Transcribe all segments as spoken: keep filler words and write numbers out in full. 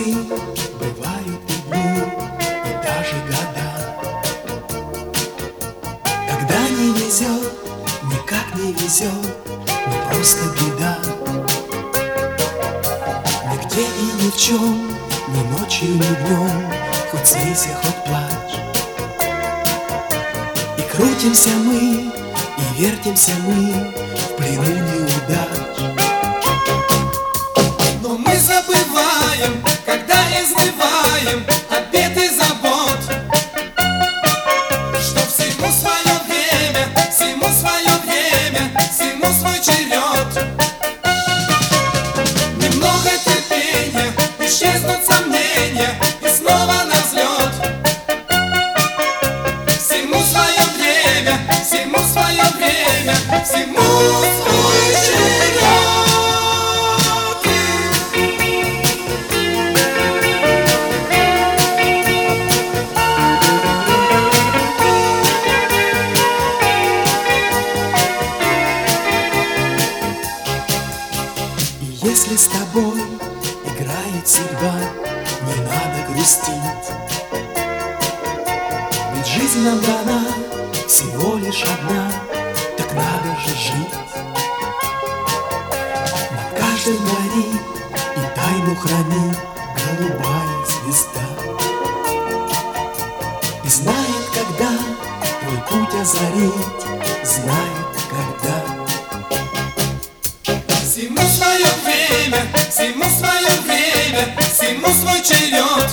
часы, бывают и дни, и даже года, когда не везет, никак не везет, но просто беда. Нигде и ни в чем, ни ночью, ни днем, хоть смейся, хоть плачь. И крутимся мы, и вертимся мы в плену неудач. Но мы забываем, когда изнываем от бед и забот, что всему свое время, всему свое время, всему свой черед. Немного терпения, исчезнут сомнения, и снова на взлет. Всему свое время, всему свое время, всему свой черед. Если с тобой играет судьба, не надо грустить, ведь жизнь нам дана всего лишь одна, так надо же жить. Над каждой гори и тайну хранит голубая звезда, и знает, когда твой путь озарить, знает, когда. Всему свое время, всему свое время, всему свой черед.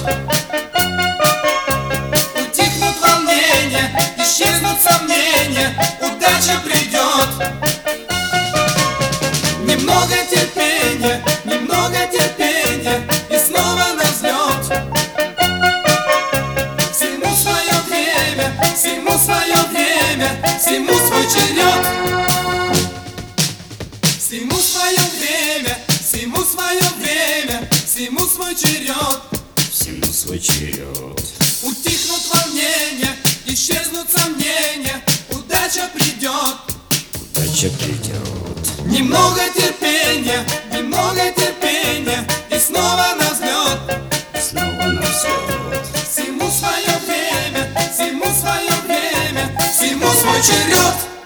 Утихнут волнения, исчезнут сомнения, удача придет. Немного терпения, немного терпения, и снова на взлет. Всему свое время, всему свое время, всему свой черед. Всему свое время, всему свое время, всему свой черед. Всему свой черед. Утихнут волнения, исчезнут сомнения, удача придет. Удача придет. Немного терпения, немного терпения, и снова на взлет. Снова на взлет. Всему свое время, всему свое время, всему свой черед.